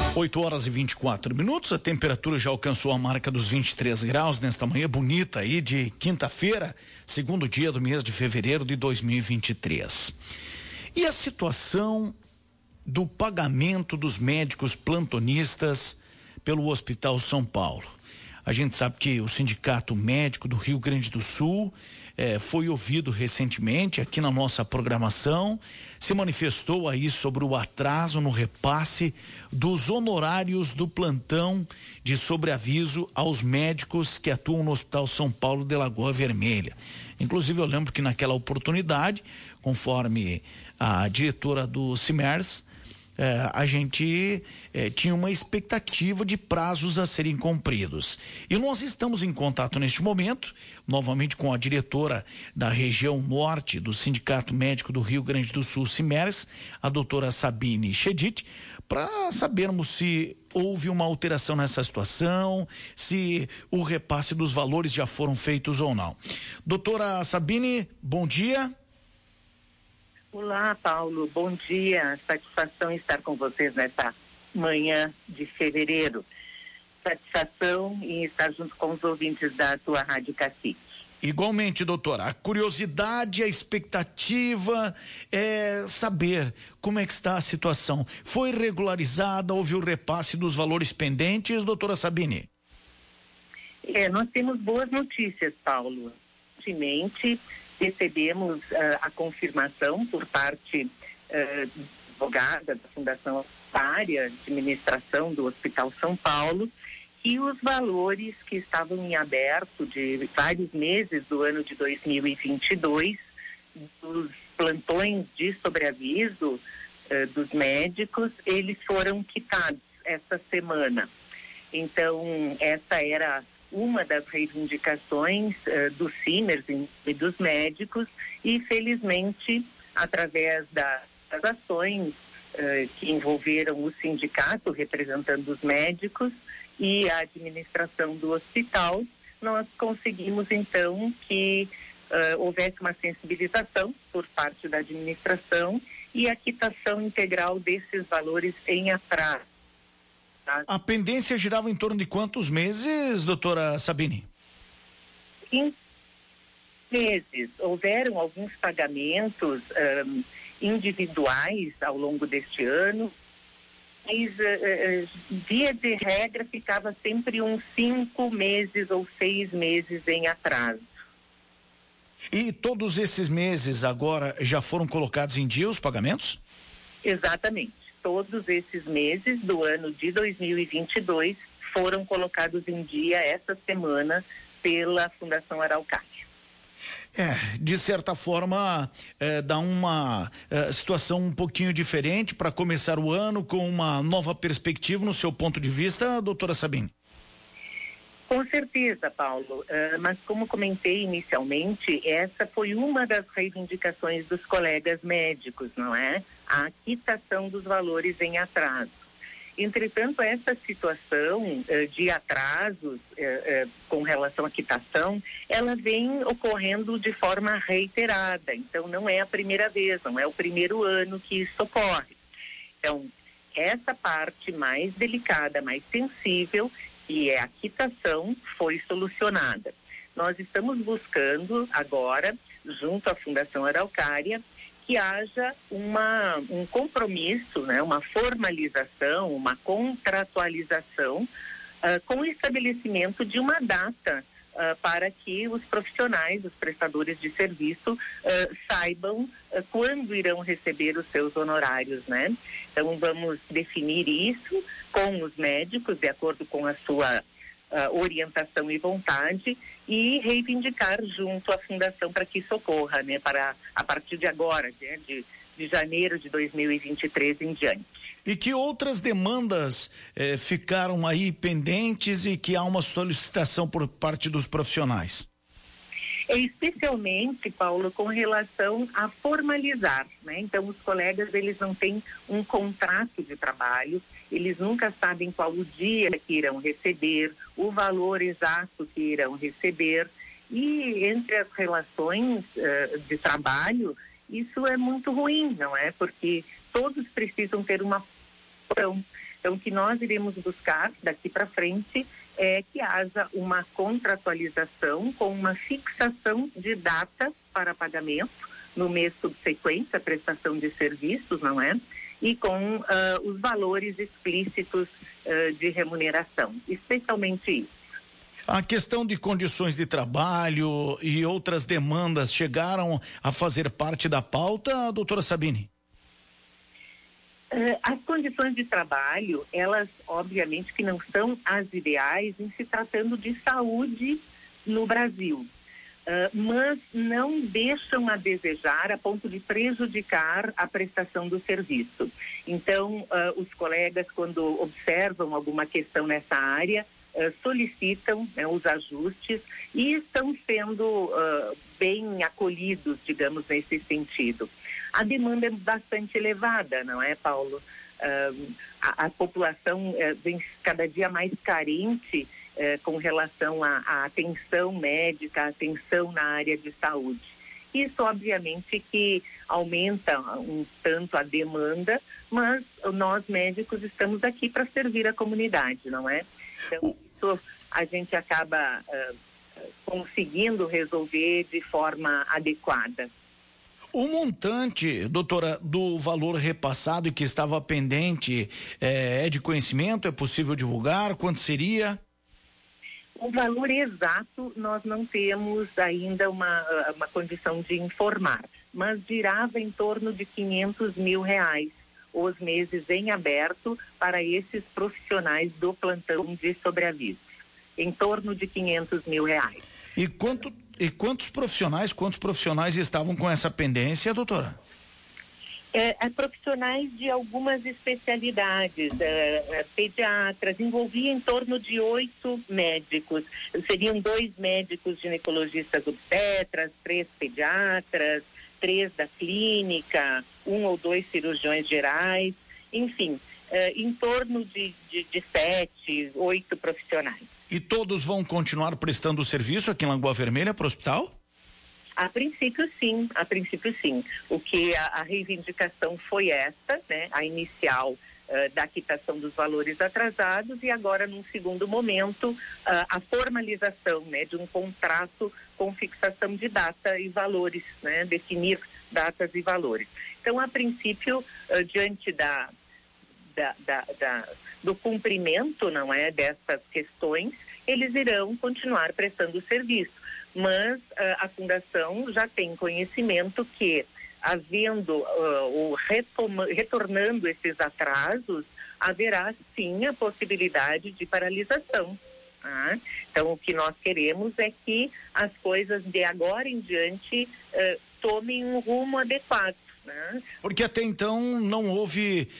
8h24, a temperatura já alcançou a marca dos 23 graus nesta manhã bonita aí de quinta-feira, segundo dia do mês de fevereiro de 2023. E a situação do pagamento dos médicos plantonistas pelo Hospital São Paulo? A gente sabe que o Sindicato Médico do Rio Grande do Sul foi ouvido recentemente aqui na nossa programação, se manifestou aí sobre o atraso no repasse dos honorários do plantão de sobreaviso aos médicos que atuam no Hospital São Paulo de Lagoa Vermelha. Inclusive eu lembro que naquela oportunidade, conforme a diretora do CIMERS, a gente tinha uma expectativa de prazos a serem cumpridos. E nós estamos em contato neste momento, novamente com a diretora da região norte do Sindicato Médico do Rio Grande do Sul, CIMERS, a doutora Sabine Chedid, para sabermos se houve uma alteração nessa situação, se o repasse dos valores já foram feitos ou não. Doutora Sabine, bom dia. Olá, Paulo, bom dia, satisfação estar com vocês nessa manhã de fevereiro. Satisfação em estar junto com os ouvintes da tua Rádio Cacique. Igualmente, doutora, a curiosidade, a expectativa é saber como é que está a situação. Foi regularizada, houve o repasse dos valores pendentes, doutora Sabine? Nós temos boas notícias, Paulo. Recentemente, recebemos a confirmação por parte advogada da Fundação Área de Administração do Hospital São Paulo que os valores que estavam em aberto de vários meses do ano de 2022 dos plantões de sobreaviso dos médicos, eles foram quitados essa semana. Então, essa era uma das reivindicações dos CIMERS e dos médicos e, felizmente, através das ações que envolveram o sindicato representando os médicos e a administração do hospital, nós conseguimos, então, que houvesse uma sensibilização por parte da administração e a quitação integral desses valores em atraso. A pendência girava em torno de quantos meses, doutora Sabine? Em meses. Houveram alguns pagamentos individuais ao longo deste ano, mas via de regra ficava sempre uns 5 meses ou 6 meses em atraso. E todos esses meses agora já foram colocados em dia os pagamentos? Exatamente. Todos esses meses do ano de 2022 foram colocados em dia essa semana pela Fundação Araucária. De certa forma, dá uma situação um pouquinho diferente para começar o ano com uma nova perspectiva no seu ponto de vista, doutora Sabine? Com certeza, Paulo, mas como comentei inicialmente, essa foi uma das reivindicações dos colegas médicos, não é? A quitação dos valores em atraso. Entretanto, essa situação de atrasos com relação à quitação, ela vem ocorrendo de forma reiterada, então não é a primeira vez, não é o primeiro ano que isso ocorre. Então, essa parte mais delicada, mais sensível, que é a quitação, foi solucionada. Nós estamos buscando agora, junto à Fundação Araucária, que haja um compromisso, né, uma formalização, uma contratualização com o estabelecimento de uma data para que os profissionais, os prestadores de serviço saibam quando irão receber os seus honorários, né? Então vamos definir isso com os médicos, de acordo com a sua orientação e vontade, e reivindicar junto à Fundação para que isso ocorra, né? Para a partir de agora, né? De janeiro de 2023 em diante. E que outras demandas ficaram aí pendentes e que há uma solicitação por parte dos profissionais? Especialmente, Paulo, com relação a formalizar, né? Então, os colegas, eles não têm um contrato de trabalho, eles nunca sabem qual o dia que irão receber, o valor exato que irão receber, e entre as relações de trabalho, isso é muito ruim, não é? Porque todos precisam ter uma Então, o que nós iremos buscar daqui para frente é que haja uma contratualização com uma fixação de data para pagamento no mês subsequente à prestação de serviços, não é? E com os valores explícitos de remuneração, especialmente isso. A questão de condições de trabalho e outras demandas chegaram a fazer parte da pauta, doutora Sabine? As condições de trabalho, elas obviamente que não são as ideais em se tratando de saúde no Brasil, mas não deixam a desejar a ponto de prejudicar a prestação do serviço. Então, os colegas, quando observam alguma questão nessa área, solicitam os ajustes e estão sendo bem acolhidos, digamos, nesse sentido. A demanda é bastante elevada, não é, Paulo? A população vem cada dia mais carente com relação à atenção médica, atenção na área de saúde. Isso, obviamente, que aumenta um tanto a demanda, mas nós médicos estamos aqui para servir a comunidade, não é? Então, isso a gente acaba conseguindo resolver de forma adequada. O montante, doutora, do valor repassado e que estava pendente é de conhecimento? É possível divulgar? Quanto seria? O valor exato nós não temos ainda uma condição de informar, mas girava em torno de R$500 mil os meses em aberto para esses profissionais do plantão de sobreaviso, em torno de R$500 mil. E quantos profissionais estavam com essa pendência, doutora? Profissionais de algumas especialidades, pediatras, envolvia em torno de 8 médicos. Seriam 2 médicos ginecologistas obstetras, 3 pediatras, 3 da clínica, 1 ou 2 cirurgiões gerais, enfim, em torno de 7, 8 profissionais. E todos vão continuar prestando serviço aqui em Lagoa Vermelha para o hospital? A princípio sim. O que a reivindicação foi esta, né? A inicial da quitação dos valores atrasados e agora num segundo momento a formalização, né? De um contrato com fixação de data e valores, né? Definir datas e valores. Então, a princípio, diante do cumprimento, não é, dessas questões, eles irão continuar prestando serviço. Mas a Fundação já tem conhecimento que, havendo retornando esses atrasos, haverá sim a possibilidade de paralisação. Tá? Então, o que nós queremos é que as coisas de agora em diante tomem um rumo adequado. Né? Porque até então não houve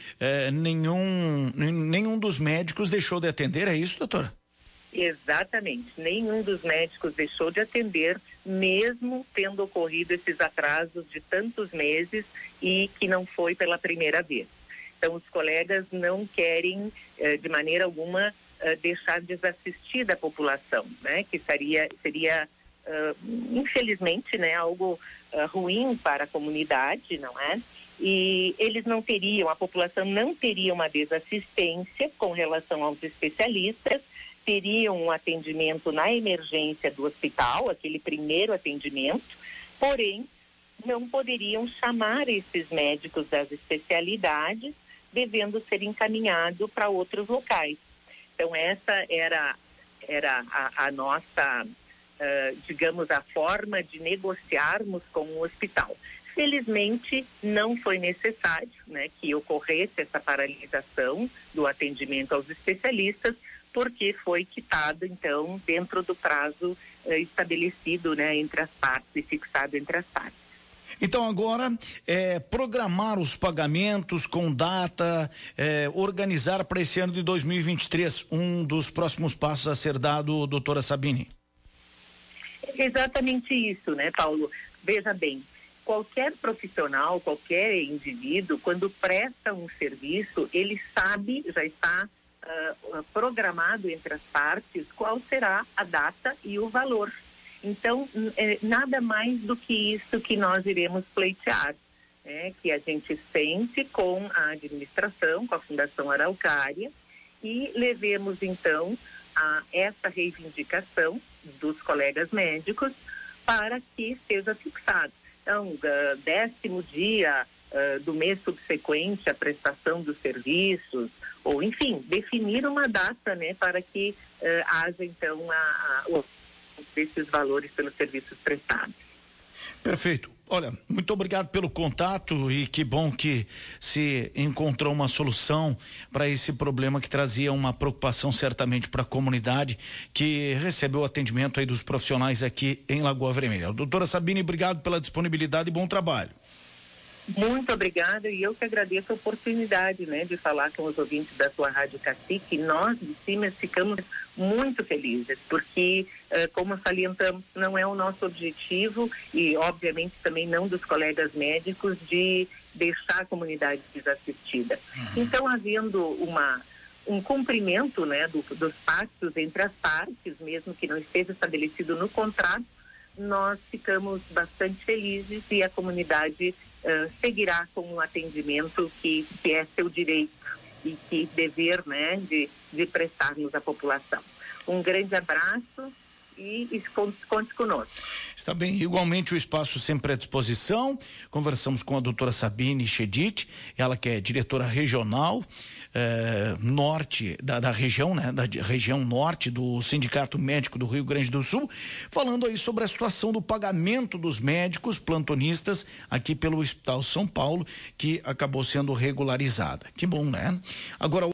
nenhum dos médicos deixou de atender, é isso, doutora? Exatamente, nenhum dos médicos deixou de atender, mesmo tendo ocorrido esses atrasos de tantos meses e que não foi pela primeira vez. Então, os colegas não querem, de maneira alguma, deixar desassistida a população, né? Que seria infelizmente, né, algo ruim para a comunidade, não é? E eles não teriam, a população não teria uma desassistência com relação aos especialistas, teriam um atendimento na emergência do hospital, aquele primeiro atendimento, porém, não poderiam chamar esses médicos das especialidades, devendo ser encaminhado para outros locais. Então, essa era a nossa, digamos, a forma de negociarmos com o hospital. Felizmente, não foi necessário, né, que ocorresse essa paralisação do atendimento aos especialistas, porque foi quitado, então, dentro do prazo estabelecido, né, entre as partes e fixado entre as partes. Então agora programar os pagamentos com data, organizar para esse ano de 2023, um dos próximos passos a ser dado, doutora Sabine. Exatamente isso, né, Paulo? Veja bem, qualquer profissional, qualquer indivíduo, quando presta um serviço, ele sabe, já está programado entre as partes qual será a data e o valor. Então, nada mais do que isso que nós iremos pleitear. que a gente sente com a administração, com a Fundação Araucária, e levemos então a essa reivindicação dos colegas médicos para que seja fixado. Então, 10º dia do mês subsequente à prestação dos serviços, ou enfim, definir uma data, para que haja então esses valores pelos serviços prestados. Perfeito. Olha, muito obrigado pelo contato e que bom que se encontrou uma solução para esse problema que trazia uma preocupação certamente para a comunidade que recebeu o atendimento aí dos profissionais aqui em Lagoa Vermelha. Doutora Sabine, obrigado pela disponibilidade e bom trabalho. Muito obrigada, e eu que agradeço a oportunidade, de falar com os ouvintes da sua Rádio Cacique. Nós de Simas ficamos muito felizes, porque, como salientamos, não é o nosso objetivo e, obviamente, também não dos colegas médicos de deixar a comunidade desassistida. Então, havendo um cumprimento, dos pactos entre as partes, mesmo que não esteja estabelecido no contrato, nós ficamos bastante felizes e a comunidade seguirá com um atendimento que é seu direito e que dever, de prestarmos à população. Um grande abraço e conte conosco. Está bem, igualmente o espaço sempre à disposição. Conversamos com a doutora Sabine Chedid, ela que é diretora regional norte da região, da região norte do Sindicato Médico do Rio Grande do Sul, falando aí sobre a situação do pagamento dos médicos plantonistas aqui pelo Hospital São Paulo, que acabou sendo regularizada. Que bom, né? Agora